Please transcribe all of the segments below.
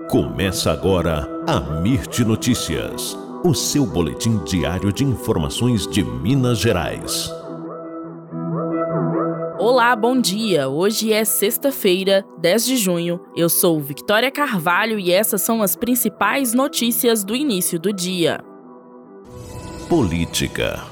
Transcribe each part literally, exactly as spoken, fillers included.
Começa agora a Mirte Notícias, o seu boletim diário de informações de Minas Gerais. Olá, bom dia! Hoje é sexta-feira, dez de junho. Eu sou Victoria Carvalho e essas são as principais notícias do início do dia. Política.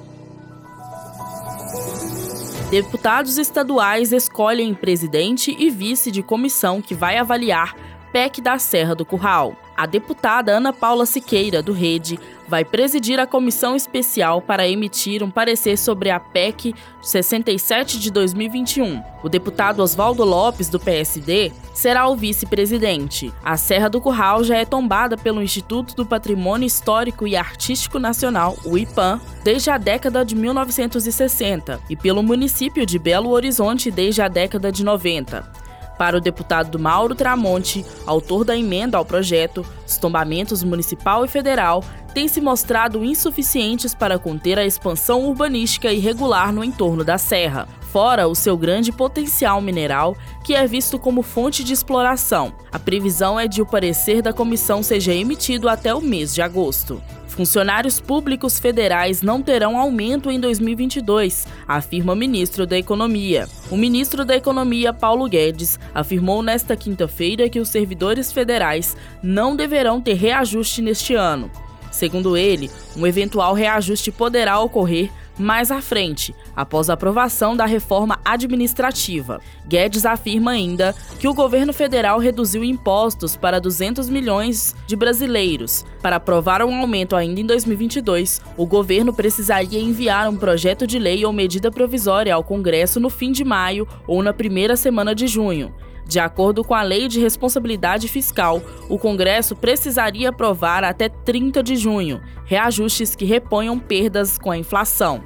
Deputados estaduais escolhem presidente e vice de comissão que vai avaliar P E C da Serra do Curral. A deputada Ana Paula Siqueira, do Rede, vai presidir a comissão especial para emitir um parecer sobre a P E C sessenta e sete de dois mil e vinte e um. O deputado Oswaldo Lopes, do P S D, será o vice-presidente. A Serra do Curral já é tombada pelo Instituto do Patrimônio Histórico e Artístico Nacional, o IPAM, desde a década de mil novecentos e sessenta e pelo município de Belo Horizonte desde a década de noventa. Para o deputado Mauro Tramonte, autor da emenda ao projeto, os tombamentos municipal e federal têm se mostrado insuficientes para conter a expansão urbanística irregular no entorno da serra, fora o seu grande potencial mineral, que é visto como fonte de exploração. A previsão é de o parecer da comissão seja emitido até o mês de agosto. Funcionários públicos federais não terão aumento em dois mil e vinte e dois, afirma o ministro da Economia. O ministro da Economia, Paulo Guedes, afirmou nesta quinta-feira que os servidores federais não deverão ter reajuste neste ano. Segundo ele, um eventual reajuste poderá ocorrer mais à frente, após a aprovação da reforma administrativa. Guedes afirma ainda que o governo federal reduziu impostos para duzentos milhões de brasileiros. Para aprovar um aumento ainda em dois mil e vinte e dois, o governo precisaria enviar um projeto de lei ou medida provisória ao Congresso no fim de maio ou na primeira semana de junho. De acordo com a Lei de Responsabilidade Fiscal, o Congresso precisaria aprovar até trinta de junho reajustes que reponham perdas com a inflação.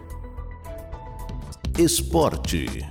Esporte.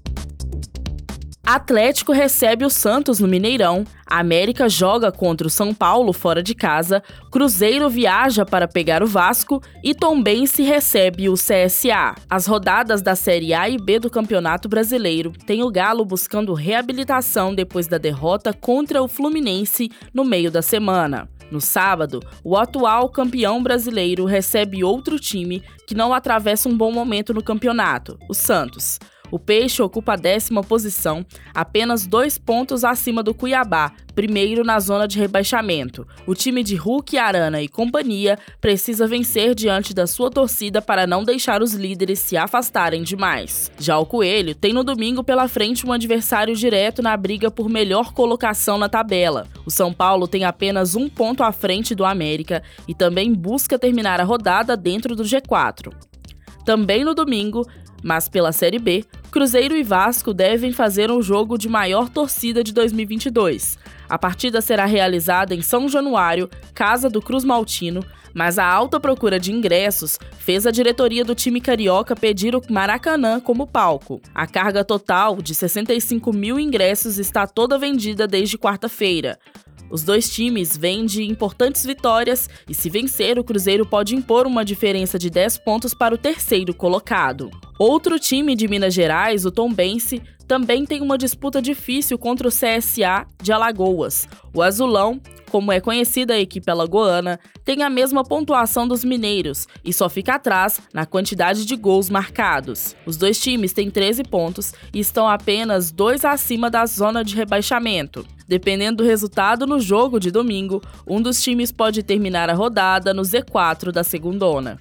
Atlético recebe o Santos no Mineirão, a América joga contra o São Paulo fora de casa, Cruzeiro viaja para pegar o Vasco e Tombense recebe o C S A. As rodadas da Série A e B do Campeonato Brasileiro têm o Galo buscando reabilitação depois da derrota contra o Fluminense no meio da semana. No sábado, o atual campeão brasileiro recebe outro time que não atravessa um bom momento no campeonato, o Santos. O Peixe ocupa a décima posição, apenas dois pontos acima do Cuiabá, primeiro na zona de rebaixamento. O time de Hulk, Arana e companhia precisa vencer diante da sua torcida para não deixar os líderes se afastarem demais. Já o Coelho tem no domingo pela frente um adversário direto na briga por melhor colocação na tabela. O São Paulo tem apenas um ponto à frente do América e também busca terminar a rodada dentro do G quatro. Também no domingo, mas pela Série B, Cruzeiro e Vasco devem fazer um jogo de maior torcida de dois mil e vinte e dois. A partida será realizada em São Januário, casa do Cruz Maltino, mas a alta procura de ingressos fez a diretoria do time carioca pedir o Maracanã como palco. A carga total de sessenta e cinco mil ingressos está toda vendida desde quarta-feira. Os dois times vêm de importantes vitórias e, se vencer, o Cruzeiro pode impor uma diferença de dez pontos para o terceiro colocado. Outro time de Minas Gerais, o Tombense, também tem uma disputa difícil contra o C S A de Alagoas. O Azulão, como é conhecida a equipe alagoana, tem a mesma pontuação dos mineiros e só fica atrás na quantidade de gols marcados. Os dois times têm treze pontos e estão apenas dois acima da zona de rebaixamento. Dependendo do resultado no jogo de domingo, um dos times pode terminar a rodada no Z quatro da segundona.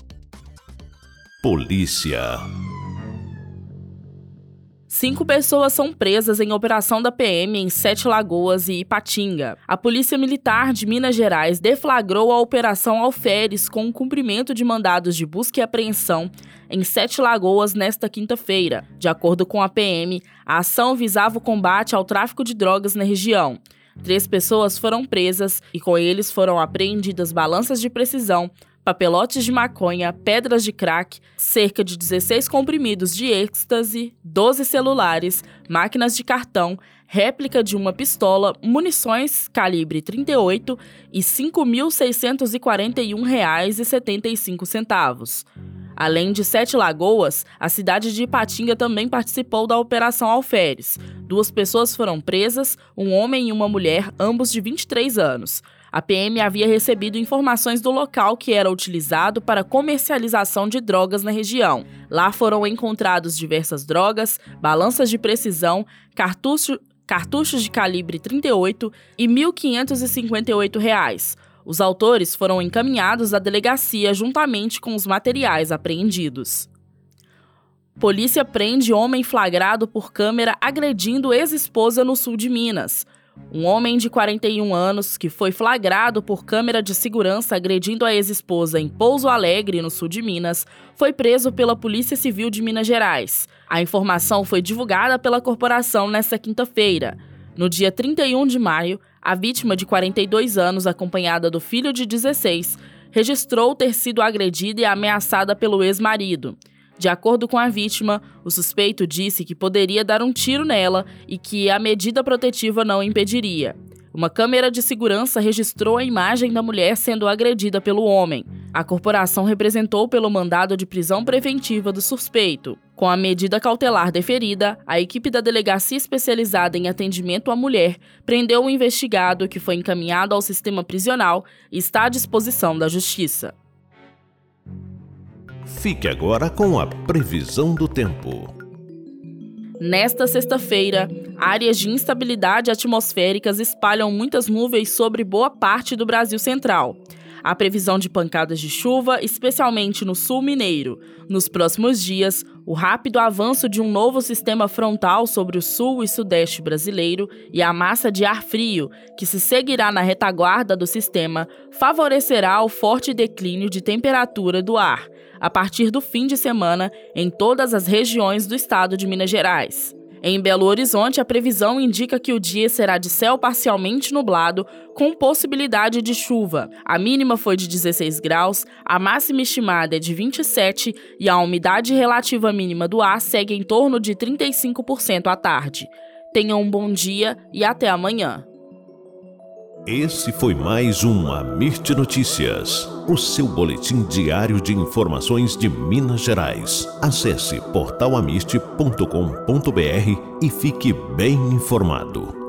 Polícia. Cinco pessoas são presas em operação da P M em Sete Lagoas e Ipatinga. A Polícia Militar de Minas Gerais deflagrou a Operação Alferes com o cumprimento de mandados de busca e apreensão em Sete Lagoas nesta quinta-feira. De acordo com a P M, a ação visava o combate ao tráfico de drogas na região. Três pessoas foram presas e com eles foram apreendidas balanças de precisão, papelotes de maconha, pedras de crack, cerca de dezesseis comprimidos de êxtase, doze celulares, máquinas de cartão, réplica de uma pistola, munições calibre trinta e oito e cinco mil seiscentos e quarenta e um reais e setenta e cinco centavos. Além de Sete Lagoas, a cidade de Ipatinga também participou da Operação Alferes. Duas pessoas foram presas, um homem e uma mulher, ambos de vinte e três anos. A P M havia recebido informações do local que era utilizado para comercialização de drogas na região. Lá foram encontrados diversas drogas, balanças de precisão, cartucho, cartuchos de calibre trinta e oito e mil quinhentos e cinquenta e oito reais. Os autores foram encaminhados à delegacia juntamente com os materiais apreendidos. Polícia prende homem flagrado por câmera agredindo ex-esposa no sul de Minas. Um homem de quarenta e um anos, que foi flagrado por câmera de segurança agredindo a ex-esposa em Pouso Alegre, no sul de Minas, foi preso pela Polícia Civil de Minas Gerais. A informação foi divulgada pela corporação nesta quinta-feira. No dia trinta e um de maio, a vítima de quarenta e dois anos, acompanhada do filho de dezesseis, registrou ter sido agredida e ameaçada pelo ex-marido. De acordo com a vítima, o suspeito disse que poderia dar um tiro nela e que a medida protetiva não impediria. Uma câmera de segurança registrou a imagem da mulher sendo agredida pelo homem. A corporação representou pelo mandado de prisão preventiva do suspeito. Com a medida cautelar deferida, a equipe da Delegacia Especializada em Atendimento à Mulher prendeu o investigado, que foi encaminhado ao sistema prisional e está à disposição da Justiça. Fique agora com a previsão do tempo. Nesta sexta-feira, áreas de instabilidade atmosféricas espalham muitas nuvens sobre boa parte do Brasil Central. Há previsão de pancadas de chuva, especialmente no sul mineiro. Nos próximos dias, o rápido avanço de um novo sistema frontal sobre o sul e sudeste brasileiro e a massa de ar frio, que se seguirá na retaguarda do sistema, favorecerá o forte declínio de temperatura do ar, a partir do fim de semana, em todas as regiões do estado de Minas Gerais. Em Belo Horizonte, a previsão indica que o dia será de céu parcialmente nublado, com possibilidade de chuva. A mínima foi de dezesseis graus, a máxima estimada é de vinte e sete e a umidade relativa mínima do ar segue em torno de trinta e cinco por cento à tarde. Tenham um bom dia e até amanhã. Esse foi mais um Amirte Notícias, o seu boletim diário de informações de Minas Gerais. Acesse portal amirte ponto com ponto br e fique bem informado.